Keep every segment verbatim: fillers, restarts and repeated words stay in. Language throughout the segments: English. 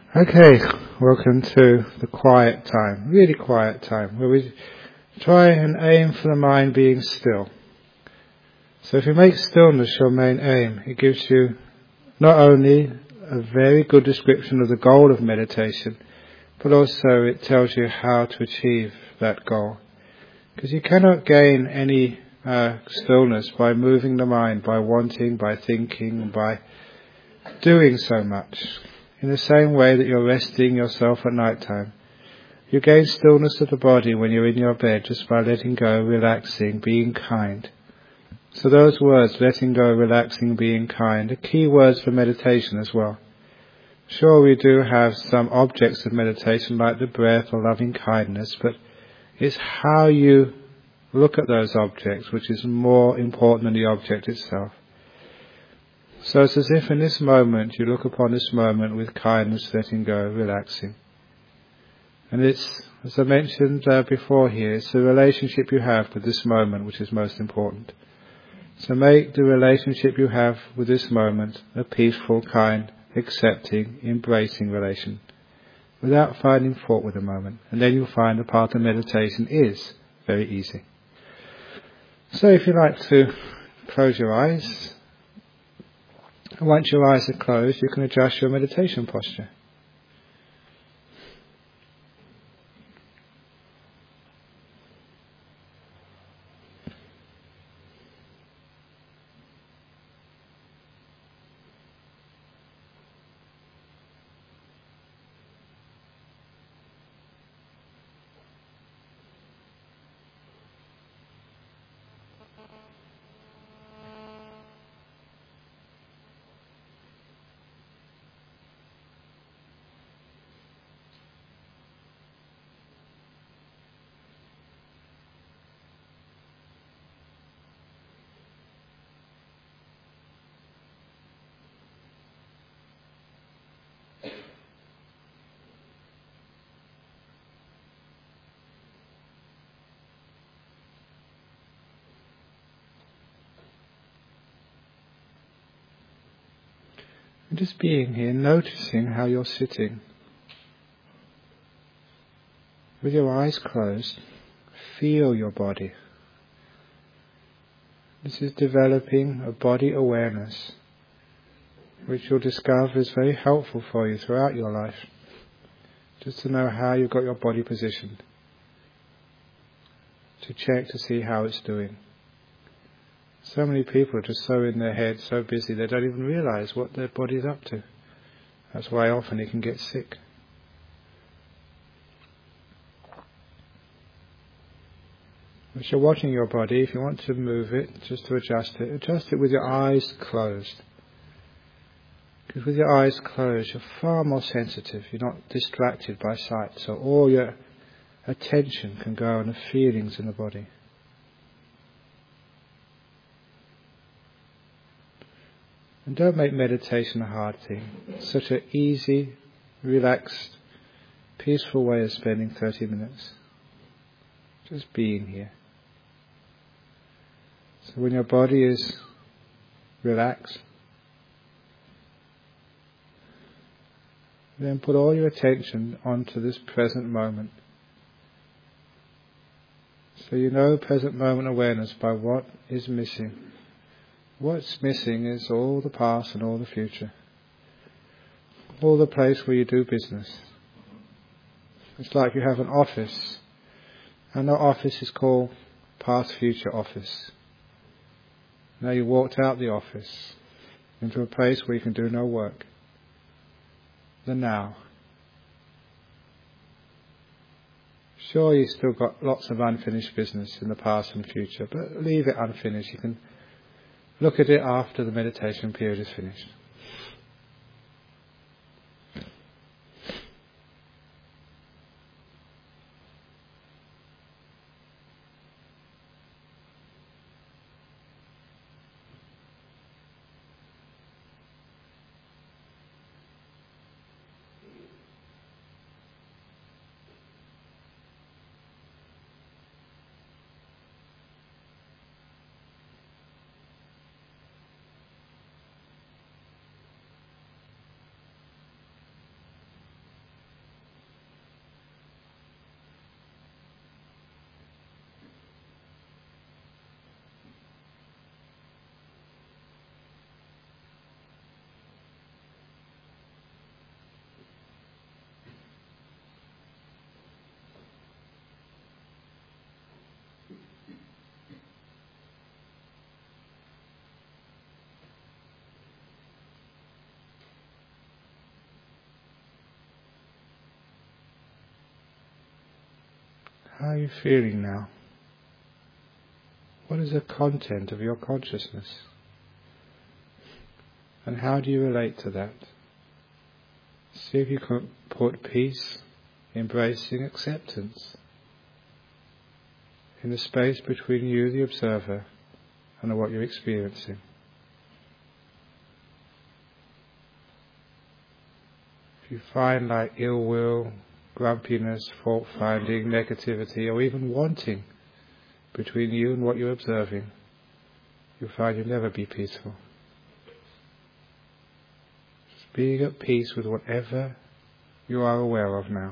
Okay, welcome to the quiet time, really quiet time, where we try and aim for the mind being still. So if you make stillness your main aim, it gives you not only a very good description of the goal of meditation, but also it tells you how to achieve that goal. Because you cannot gain any uh, stillness by moving the mind, by wanting, by thinking, by doing so much. In the same way that you're resting yourself at night time, you gain stillness of the body when you're in your bed just by letting go, relaxing, being kind. So those words, letting go, relaxing, being kind, are key words for meditation as well. Sure, we do have some objects of meditation like the breath or loving kindness, but it's how you look at those objects which is more important than the object itself. So it's as if in this moment you look upon this moment with kindness, letting go, relaxing. And it's, as I mentioned uh, before here, it's the relationship you have with this moment which is most important. So make the relationship you have with this moment a peaceful, kind, accepting, embracing relation, without finding fault with the moment. And then you'll find the path of meditation is very easy. So if you like to close your eyes, once your eyes are closed, you can adjust your meditation posture. And just being here, noticing how you're sitting. With your eyes closed, feel your body. This is developing a body awareness, which you'll discover is very helpful for you throughout your life. Just to know how you've got your body positioned. To check to see how it's doing. So many people are just so in their head, so busy, they don't even realize what their body's up to. That's why often they can get sick. As you're watching your body, if you want to move it, just to adjust it, adjust it with your eyes closed. Because with your eyes closed, you're far more sensitive. You're not distracted by sight. So all your attention can go on the feelings in the body. And don't make meditation a hard thing. It's such an easy, relaxed, peaceful way of spending thirty minutes. Just being here. So when your body is relaxed, then put all your attention onto this present moment. So you know present moment awareness by what is missing. What's missing is all the past and all the future. All the place where you do business. It's like you have an office, and that office is called past future office. Now you walked out the office into a place where you can do no work. The now. Sure, you've still got lots of unfinished business in the past and future, but leave it unfinished. You can look at it after the meditation period is finished. How are you feeling now? What is the content of your consciousness? And how do you relate to that? See if you can put peace, embracing acceptance in the space between you, the observer, and what you're experiencing. If you find like ill will, grumpiness, fault finding, negativity, or even wanting between you and what you're observing, you'll find you'll never be peaceful. Just being at peace with whatever you are aware of now.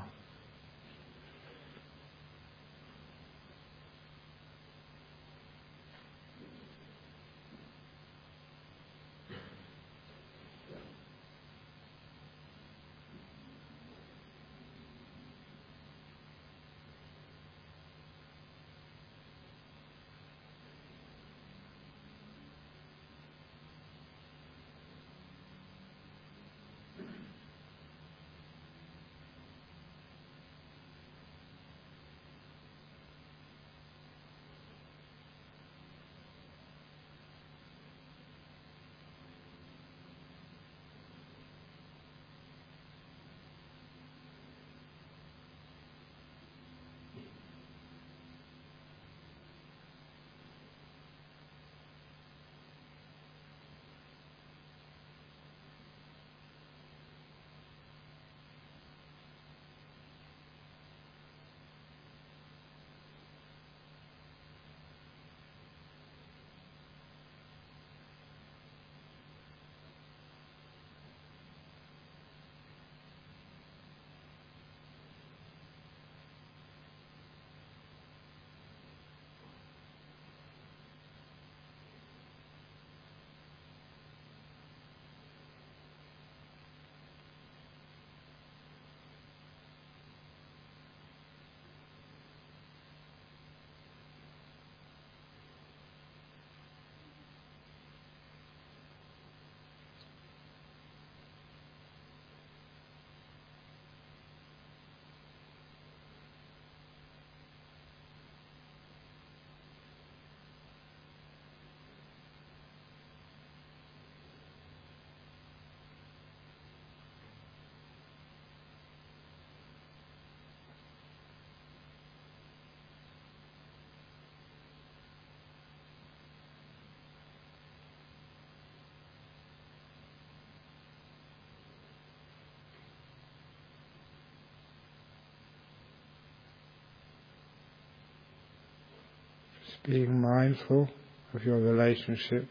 Being mindful of your relationship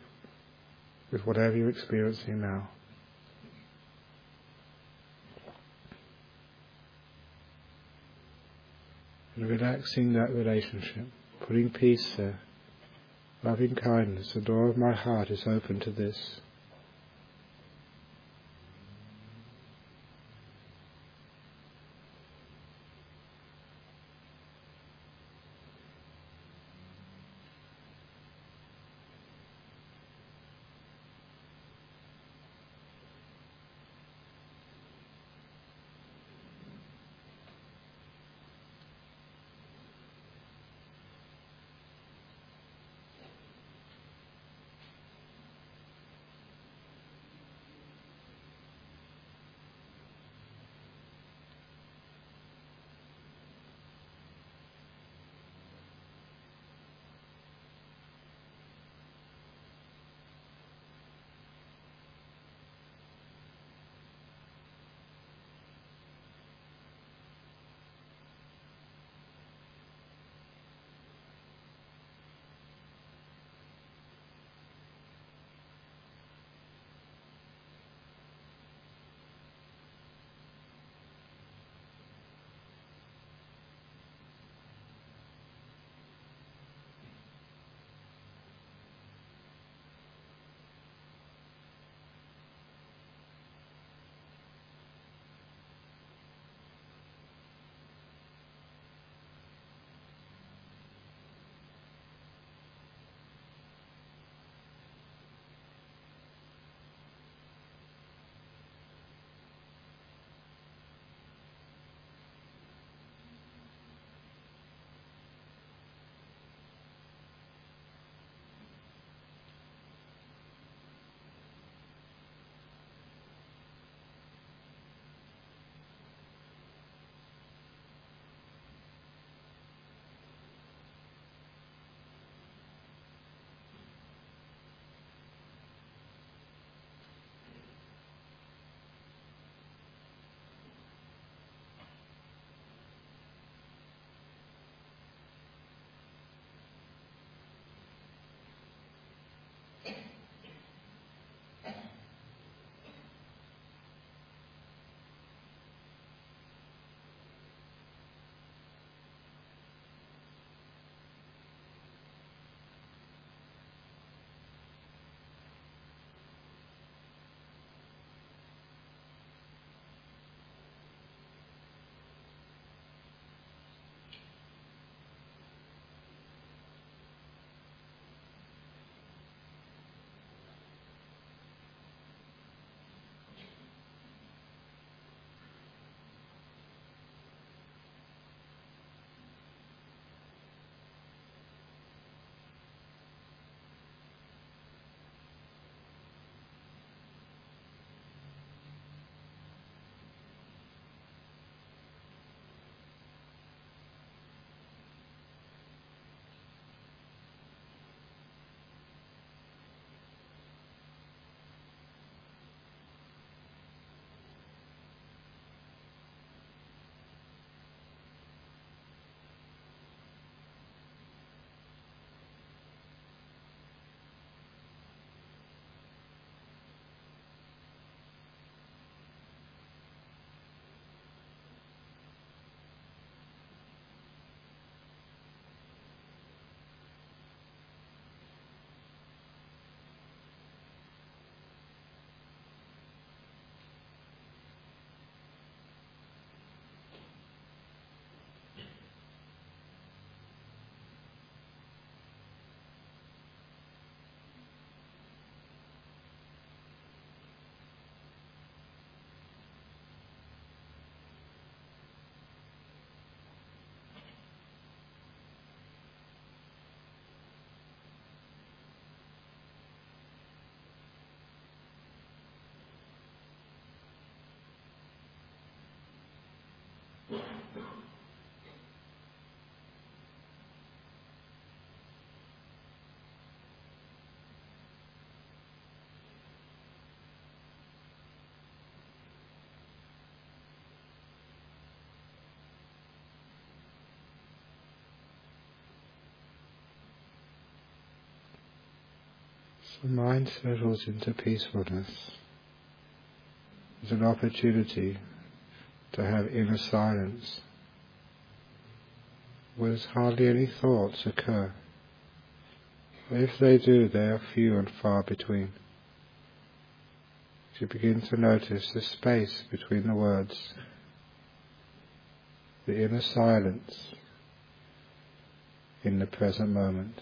with whatever you're experiencing now. And relaxing that relationship, putting peace there, loving kindness. The door of my heart is open to this. the mind settles into peacefulness, there's an opportunity to have inner silence, where hardly any thoughts occur. If they do, they are few and far between. You begin to notice the space between the words, the inner silence in the present moment.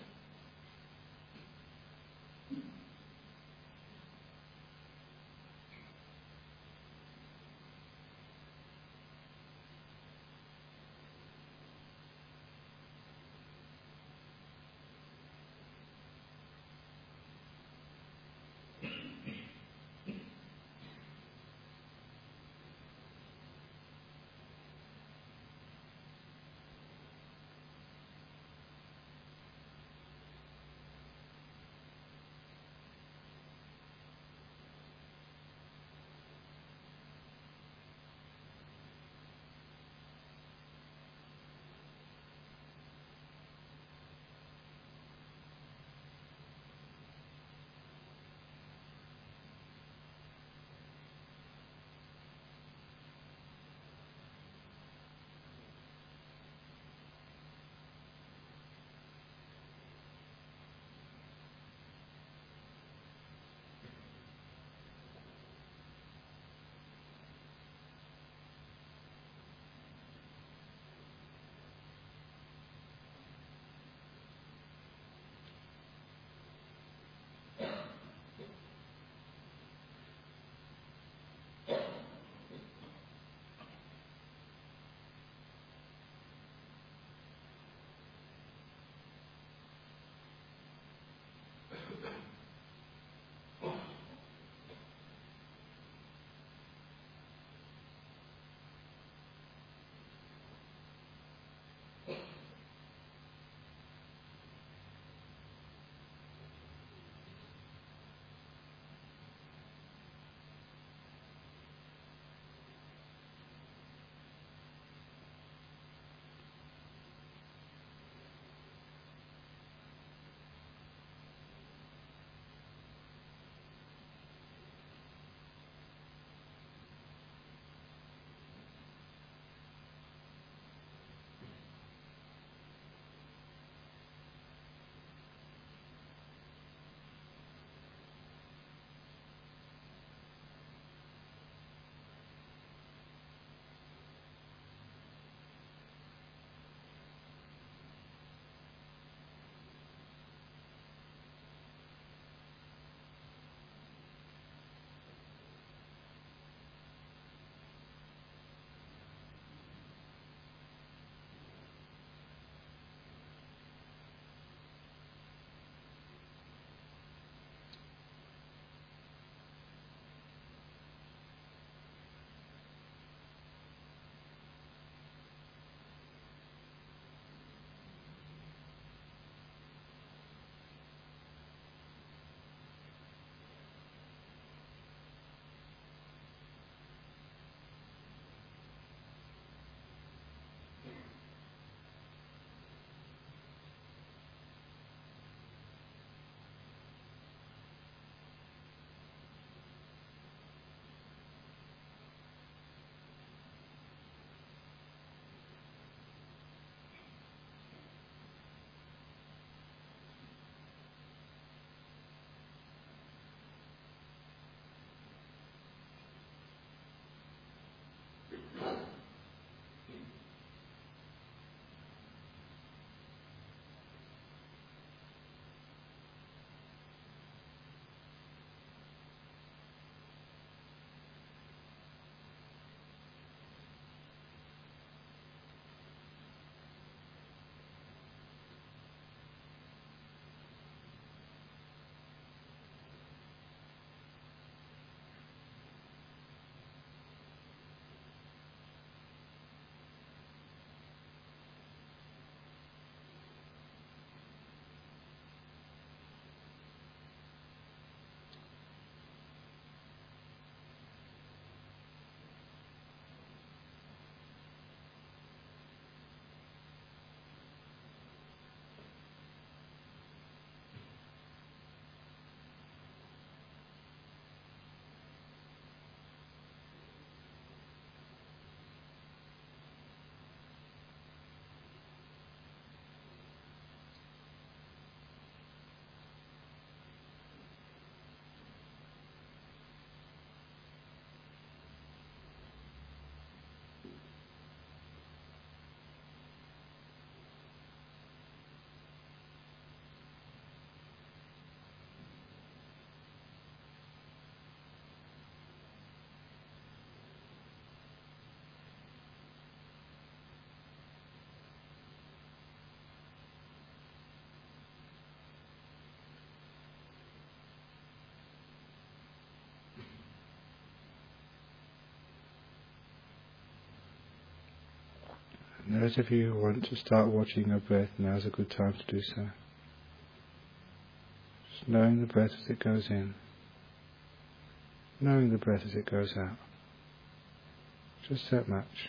And those of you who want to start watching your breath, now's a good time to do so. Just knowing the breath as it goes in, knowing the breath as it goes out. Just that much.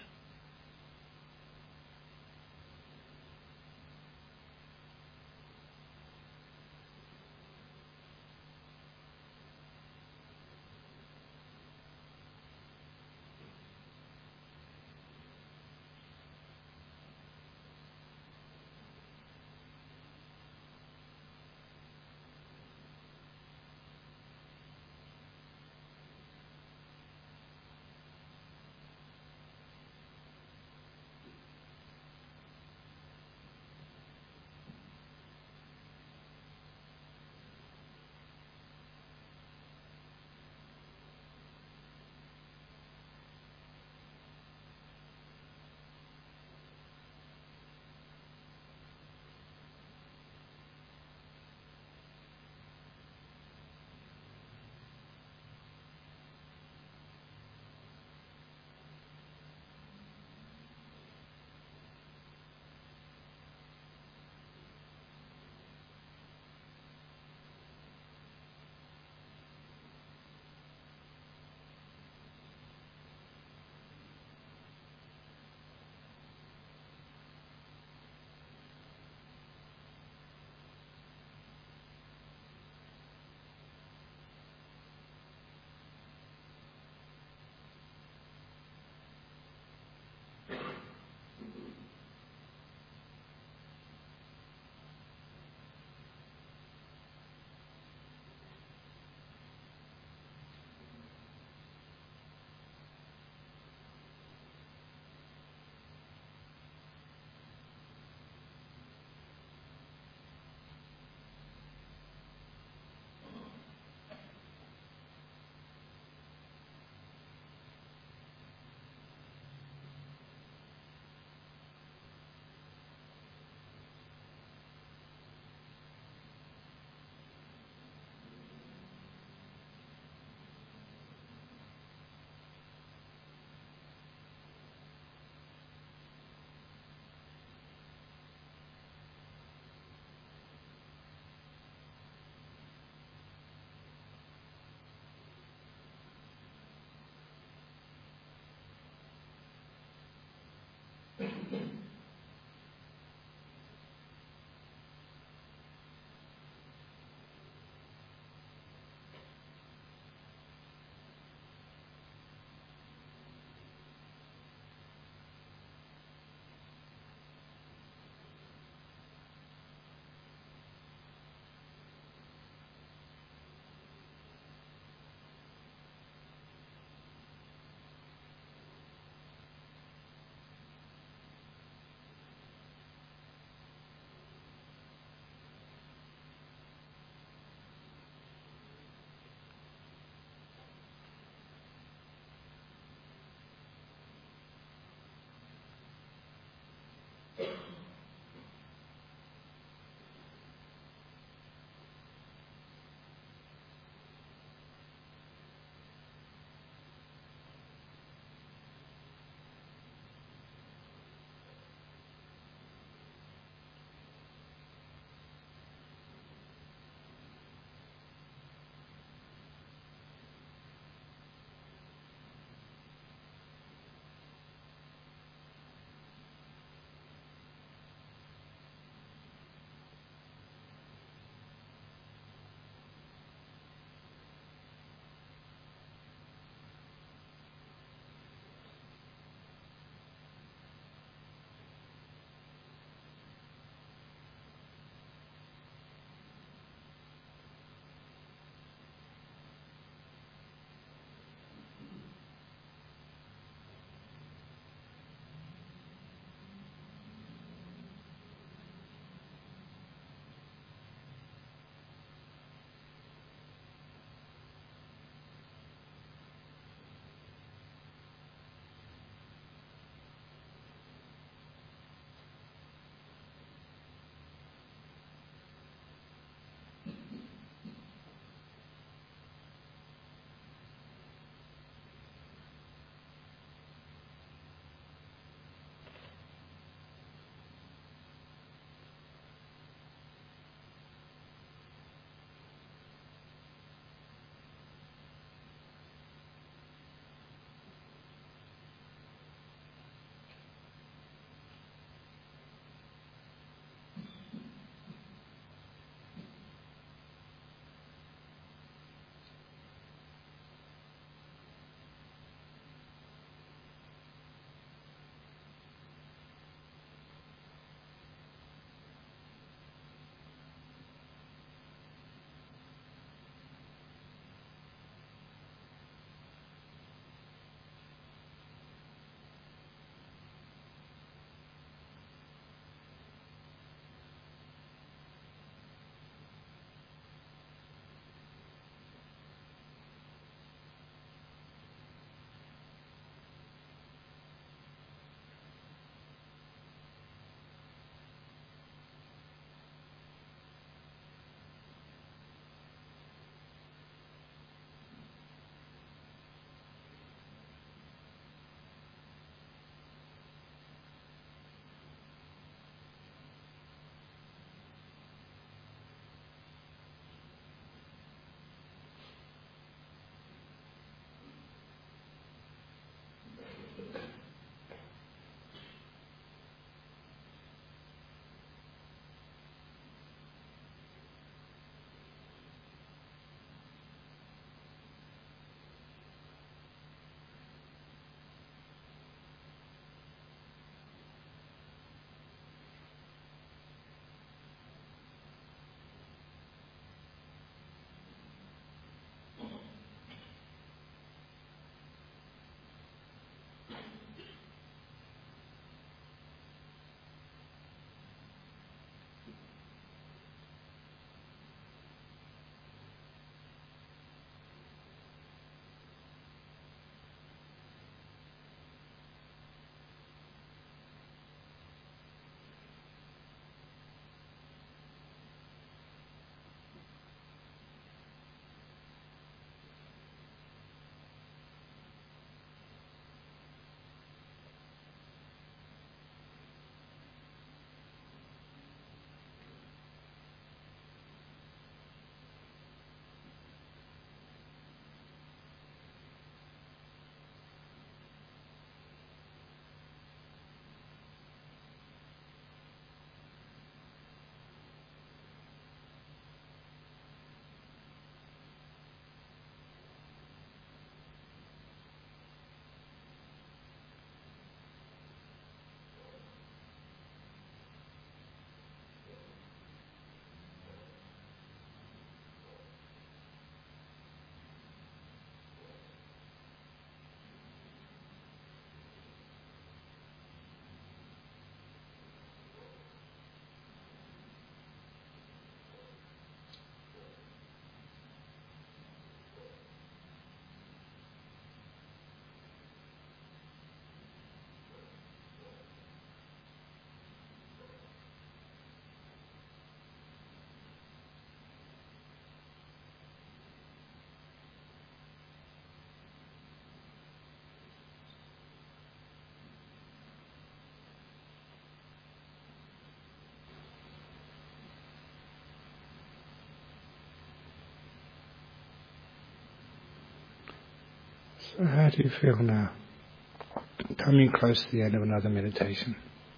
So how do you feel now? Coming close to the end of another meditation.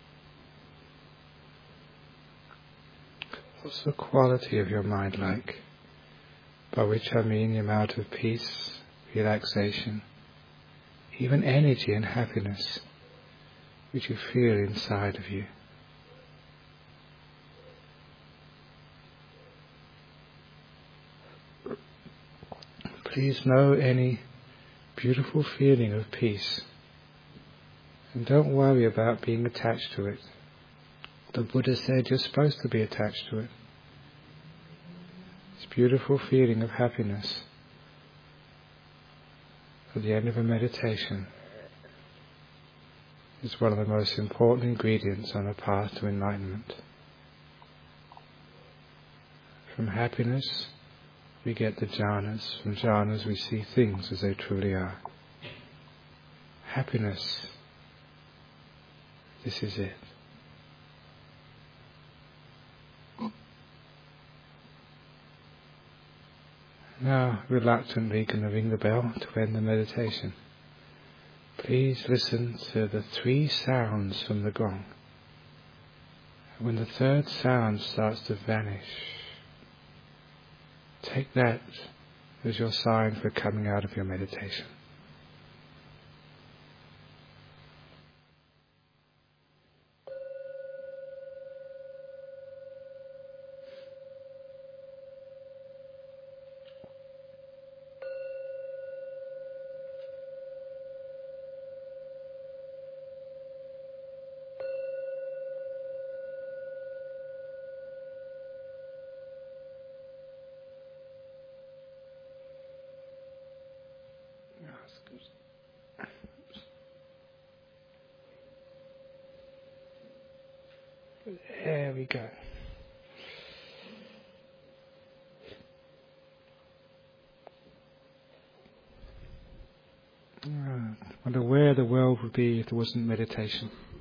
What's the quality of your mind like? By which I mean the amount of peace, relaxation, even energy and happiness which you feel inside of you. Please know any beautiful feeling of peace, and don't worry about being attached to it. The Buddha said you're supposed to be attached to it. This beautiful feeling of happiness at the end of a meditation is one of the most important ingredients on the path to enlightenment. From happiness we get the jhanas. From jhanas we see things as they truly are. Happiness, this is it. Now, reluctantly going to ring the bell to end the meditation. Please listen to the three sounds from the gong. When the third sound starts to vanish, take that as your sign for coming out of your meditation. There we go. I wonder where the world would be if there wasn't meditation.